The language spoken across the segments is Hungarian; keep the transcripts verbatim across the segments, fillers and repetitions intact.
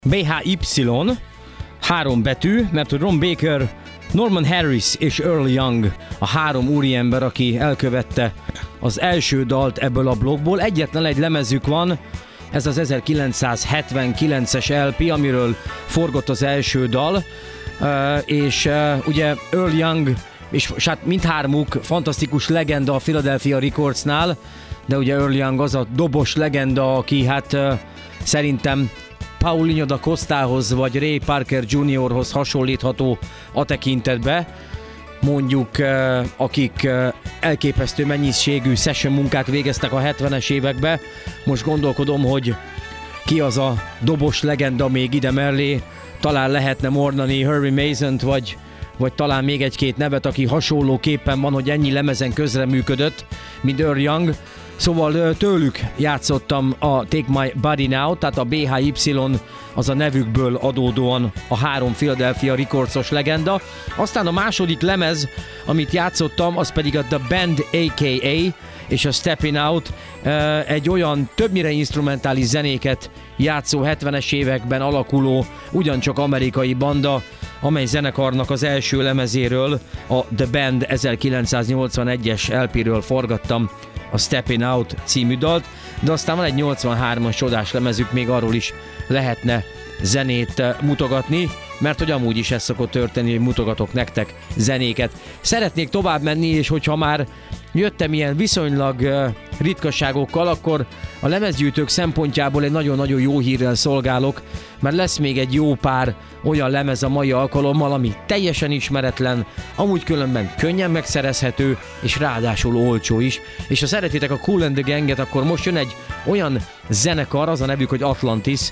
bé há ipszilon, három betű, mert hogy Ron Baker, Norman Harris és Earl Young a három úriember, aki elkövette az első dalt ebből a blokkból. Egyetlen egy lemezük van, ez az ezerkilencszázhetvenkilences el pé, amiről forgott az első dal, és ugye Earl Young, és hát mindhármuk fantasztikus legenda a Philadelphia Recordsnál, de ugye Earl Young az a dobos legenda, aki hát szerintem Paulinho da Costához vagy Ray Parker juniorhoz hasonlítható a tekintetbe. Mondjuk akik elképesztő mennyiségű session munkát végeztek a hetvenes években. Most gondolkodom, hogy ki az a dobos legenda még ide mellé. Talán lehetne mondani Harry Masont, vagy, vagy talán még egy-két nevet, aki hasonlóképpen van, hogy ennyi lemezen közreműködött, mint Earl Young. Szóval tőlük játszottam a Take My Body Now, tehát a bé há ipszilon az a nevükből adódóan a három Philadelphia Recordsos legenda. Aztán a második lemez, amit játszottam, az pedig a The Band á ká á és a Steppin' Out, egy olyan többnyire instrumentális zenéket játszó hetvenes években alakuló, ugyancsak amerikai banda, amely zenekarnak az első lemezéről, a The Band ezerkilencszáznyolcvanegyes el péről forgattam a Steppin' Out című dalt, de aztán van egy nyolcvanhármas csodás lemezük, még arról is lehetne zenét mutogatni, mert hogy amúgy is ez szokott történni, hogy mutogatok nektek zenéket. Szeretnék tovább menni, és hogyha már jöttem ilyen viszonylag ritkaságokkal, akkor a lemezgyűjtők szempontjából egy nagyon-nagyon jó hírrel szolgálok, mert lesz még egy jó pár olyan lemez a mai alkalommal, ami teljesen ismeretlen, amúgy különben könnyen megszerezhető, és ráadásul olcsó is. És ha szeretitek a Kool and the Gang-et, akkor most jön egy olyan zenekar, az a nevük, hogy Atlantis,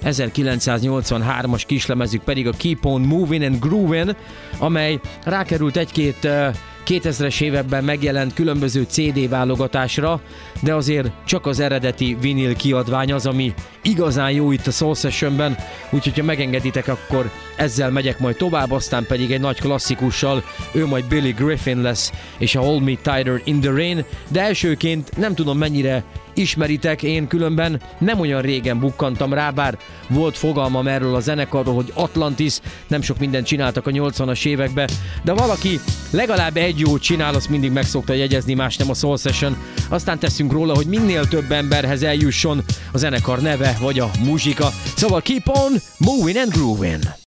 ezerkilencszáznyolcvanhármas kislemezük pedig a Keep on Moving and Groovin', amely rákerült egy-két kétezres években megjelent különböző cé dé válogatásra, de azért csak az eredeti vinil kiadvány az, ami igazán jó itt a Soul Sessionben, úgyhogy ha megengeditek, akkor ezzel megyek majd tovább, aztán pedig egy nagy klasszikussal, ő majd Billy Griffin lesz, és a Hold Me Tighter in the Rain, de elsőként nem tudom mennyire ismeritek, én különben nem olyan régen bukkantam rá, bár volt fogalmam erről a zenekarról, hogy Atlantis, nem sok mindent csináltak a nyolcvanas években, de valaki legalább egy jót csinál, azt mindig meg szokta jegyezni, más nem a Soul Session, aztán teszünk róla, hogy minél több emberhez eljusson a zenekar neve vagy a muzsika. Szóval keep on moving and grooving.